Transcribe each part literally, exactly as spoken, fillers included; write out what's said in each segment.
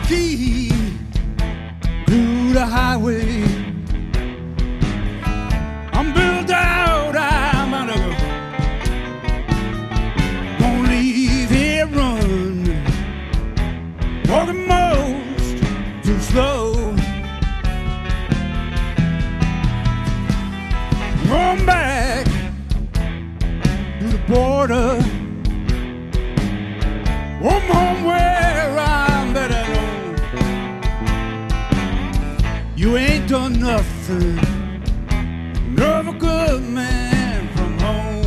key to the highway. I'm built out, I'm out of gonna leave here run, walking most too slow. Run back to the border. I'm home where I'm better known. You ain't done nothing, never good man from home.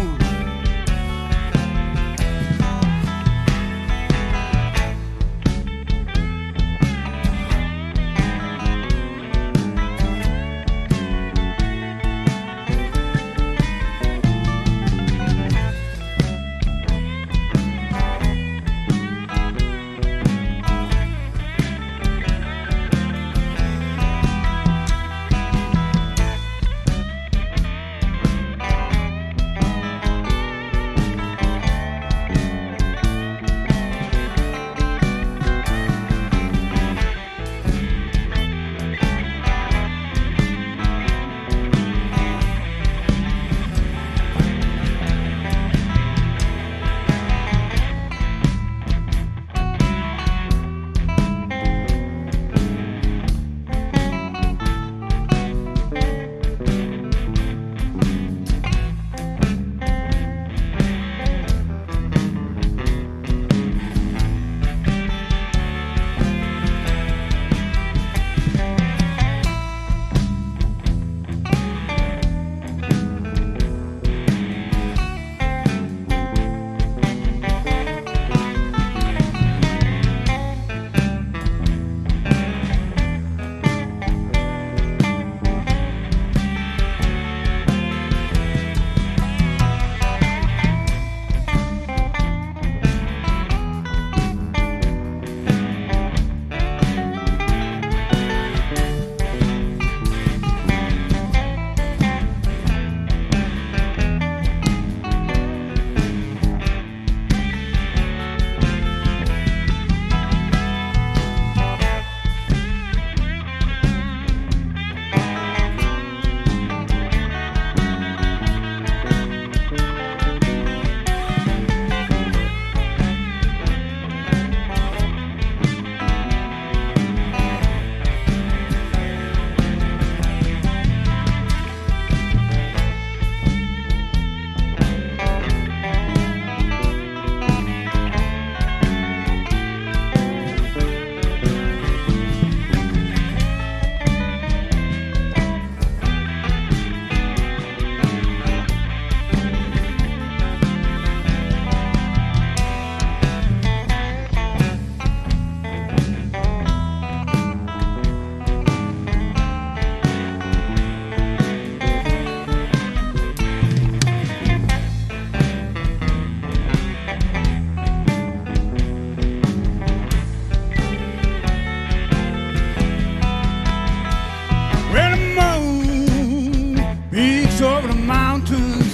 Over the mountains,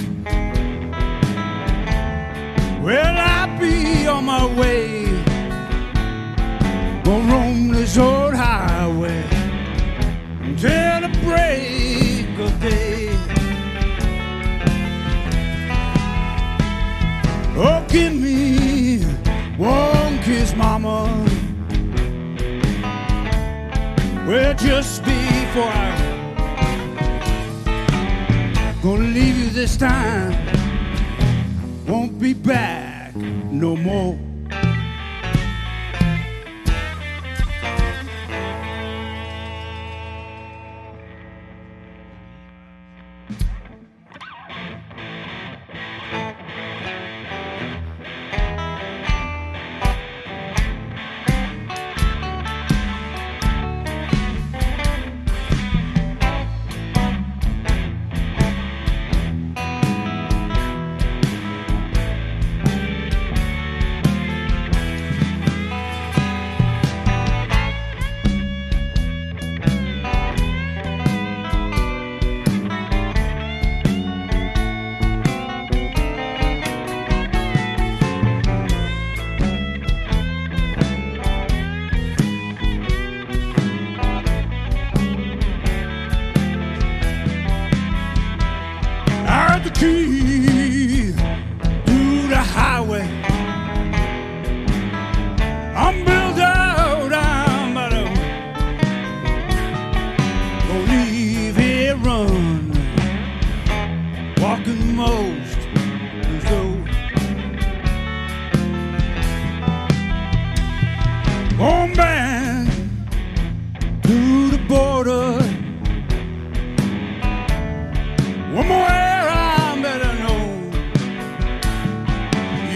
well, I'll be on my way. Gonna roam this old highway until the break of day. Oh, give me one kiss, mama. Well, just before I gonna leave you this time, won't be back no more.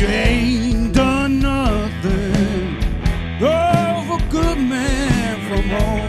you ain't done nothing. Oh, for good man from home.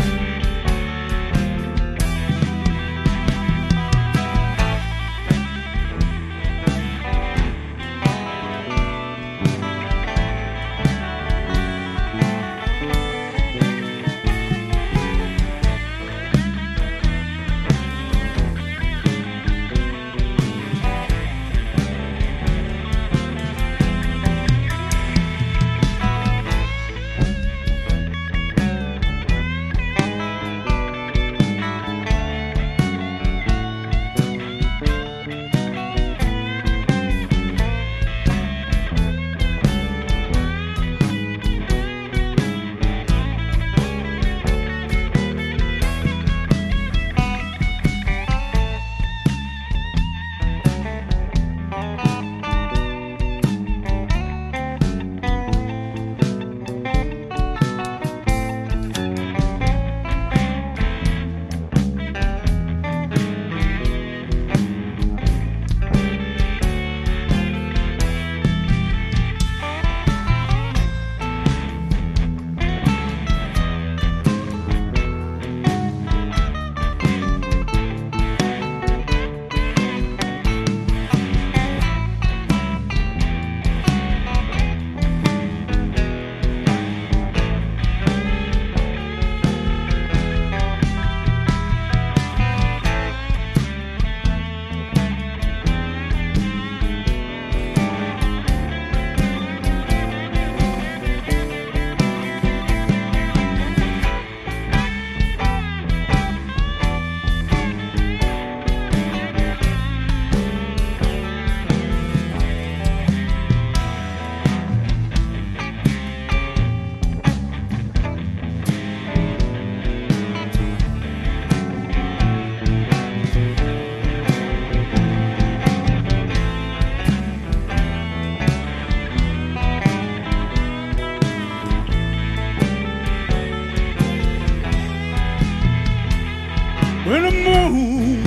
When the moon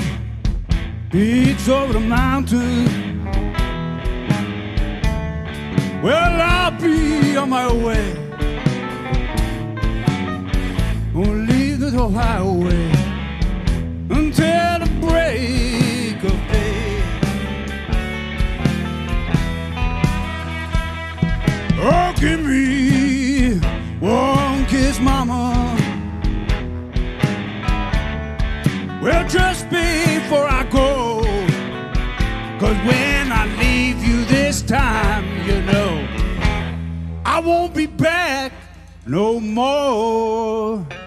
peeks over the mountain, well, I'll be on my way. Gonna leave the highway until the break of day. Oh, give me one kiss, mama. Well, just before I go, 'cause when I leave you this time, you know, I won't be back no more.